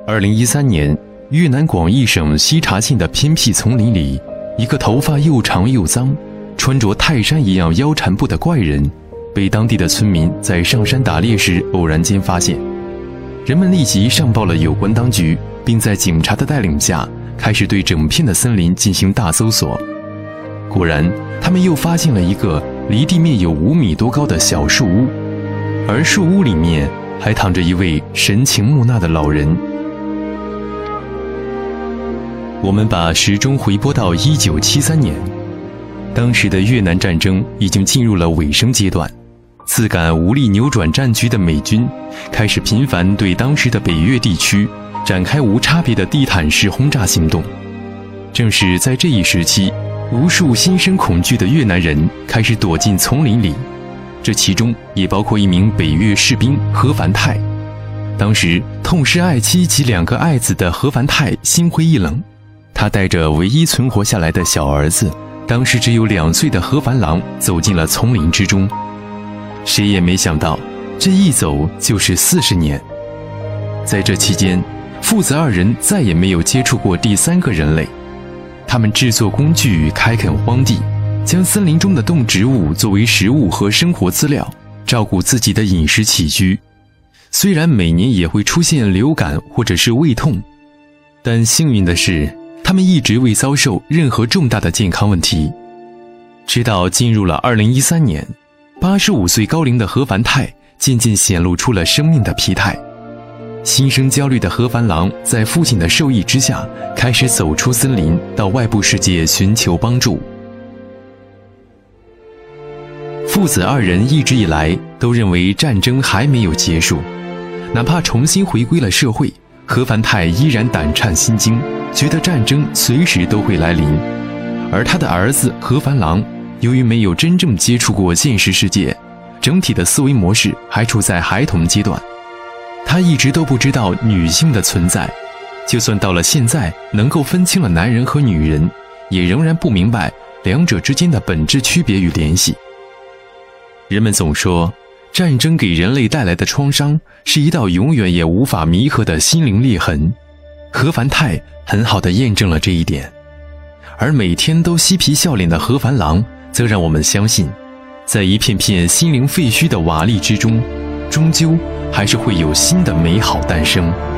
2013年，越南广义省西茶县的偏僻丛林里，一个头发又长又脏、穿着泰山一样腰缠布的怪人，被当地的村民在上山打猎时偶然间发现。人们立即上报了有关当局，并在警察的带领下，开始对整片的森林进行大搜索。果然，他们又发现了一个离地面有5米多高的小树屋，而树屋里面还躺着一位神情木讷的老人。我们把时钟回拨到1973年，当时的越南战争已经进入了尾声阶段，自感无力扭转战局的美军开始频繁对当时的北越地区展开无差别的地毯式轰炸行动。正是在这一时期，无数心生恐惧的越南人开始躲进丛林里，这其中也包括一名北越士兵何凡泰。当时痛失爱妻及2个爱子的何凡泰心灰意冷，他带着唯一存活下来的小儿子，当时只有2岁的何凡郎走进了丛林之中。谁也没想到，这一走就是40年。在这期间，父子2人再也没有接触过第3个人类。他们制作工具，开垦荒地，将森林中的动植物作为食物和生活资料，照顾自己的饮食起居。虽然每年也会出现流感或者是胃痛，但幸运的是，他们一直未遭受任何重大的健康问题。直到进入了2013年，85岁高龄的何凡泰渐渐显露出了生命的疲态。心生焦虑的何凡郎在父亲的授意之下，开始走出森林，到外部世界寻求帮助。父子2人一直以来都认为战争还没有结束，哪怕重新回归了社会，何凡泰依然胆颤心惊，觉得战争随时都会来临。而他的儿子何凡郎由于没有真正接触过现实世界，整体的思维模式还处在孩童阶段，他一直都不知道女性的存在，就算到了现在能够分清了男人和女人，也仍然不明白2者之间的本质区别与联系。人们总说，战争给人类带来的创伤是一道永远也无法弥合的心灵裂痕。何凡泰很好地验证了这一点，而每天都嬉皮笑脸的何凡郎则让我们相信，在一片片心灵废墟的瓦砾之中，终究还是会有新的美好诞生。